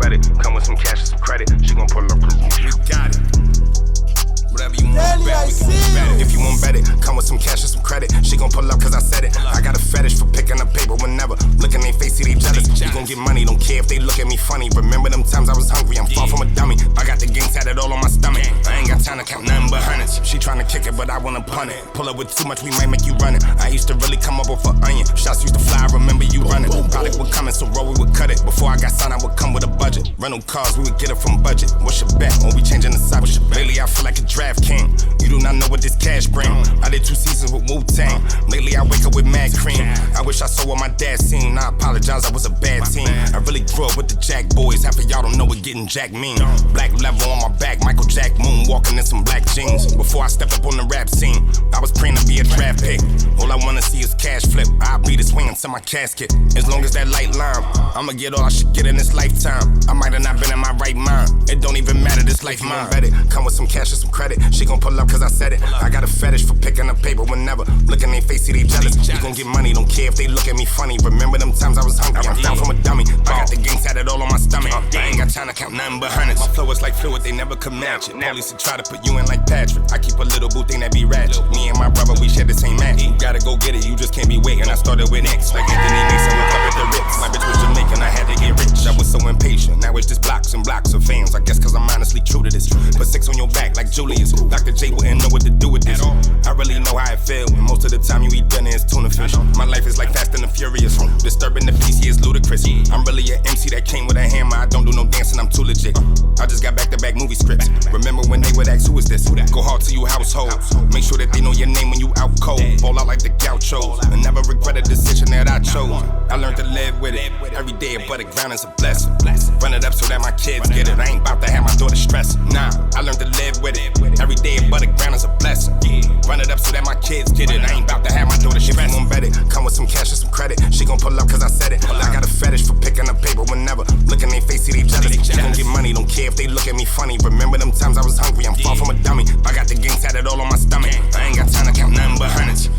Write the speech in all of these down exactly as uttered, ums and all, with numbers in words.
better. Come with some cash and some credit. She gon' pull up. We got it. Whatever you want, bet, we can do better. If you want bet it, come with some cash and some credit. She gon' pull up cause I said it. I got a fetish for picking up paper whenever. Look in they face, see they jealous. You gon' get money, don't care if they look at me funny. Remember them times I was hungry, I'm far from a dummy. I got the gang tatted all on my stomach. I ain't got time to count nothing but hundreds. She tryna kick it, but I wanna punt it. Pull up with too much, we might make you run it. I used to really come up with an onion. Shots used to fly, I remember you running. Product would come in, so roll, we would cut it. Before I got signed, I would come with a budget. Rental cars, we would get it from budget. What's your bet? When we changing the subject. Lately I feel like a draft king. You do not know what this cash bring. I did two seasons with Wu-Tang. Lately I wake up with mad cream. I wish I saw what my dad seen. I apologize, I was a bad team. I really grew up with the Jack boys. Half of y'all don't know what getting Jack mean. Black level on my back, Michael Jack Moon walking in some black jeans. Before I stepped up on the rap scene, I was praying to be a draft pick. All I wanna see is cash flip. I'll be the swing until my casket. As long as that light line, I'ma get all I should get in this lifetime. I might have not been in my right mind. It don't even matter, this life mine. Bet it, come with some cash and some credit. She gon' pull up cause I said it. I got a fetish for picking up paper whenever. Look in they face, see they jealous. You gon' get money, don't care if they look at me funny. Remember them times I was hungry, I'm down from a dummy. I got the gang tatted all on my stomach. I ain't got time to count nothing but hundreds. My flow is like fluid, they never could match it. Police will try to put you in like Patrick. I keep a little boo thing that be ratchet. Me and my brother, we share the same match. You gotta go get it, you just can't be waiting. I started with X, like Anthony Mason with up at the Ritz. My bitch was Jamaican, I had to get rich. I was so impatient, now it's just blocks and blocks of fans. I guess cause I'm honestly true to this. Put six on your back like Julius. Doctor J wouldn't know what to do with this. I really know how it feel, and most of the time you eat dinner is tuna fish. My life is like Fast and the Furious. Disturbing the P C is ludicrous. I'm really an M C that came with a hammer. I don't do no dancing, I'm too legit. I just got back-to-back movie scripts. Remember when they would ask who is this? Go hard to you household. Make sure that they know your name when you out cold. Fall out like the gauchos. And never regret a decision that I chose. I learned to live with it. Every day above the ground is a blessing. Run it up so that my kids get it. I ain't about to have my daughter stressing. Nah, I learned to live with it. Every day above the ground is a blessing. Run it up so that my kids get it. I ain't about to have my daughter stressing. If you won't bet it, come with some cash and some credit. She gon' pull up cause I said it. I got a fetish for picking up paper whenever. Look in they face, see they jealous. You gon' get money, don't care if they look at me funny. Remember them times I was hungry, I'm far from a dummy. I got the gang tatted all on my stomach. I ain't got time to count nothing but hundreds.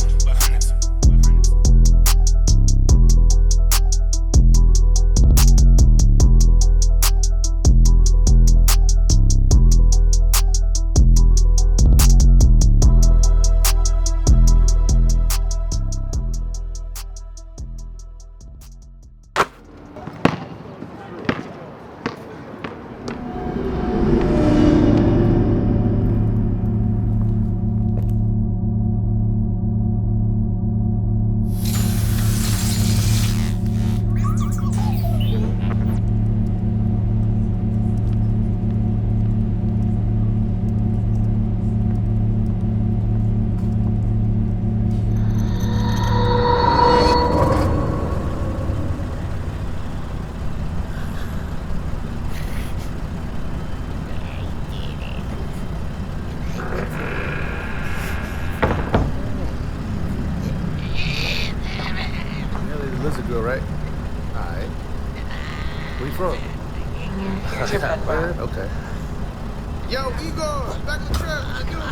Okay. Yo, Igor, back on the trip. I do.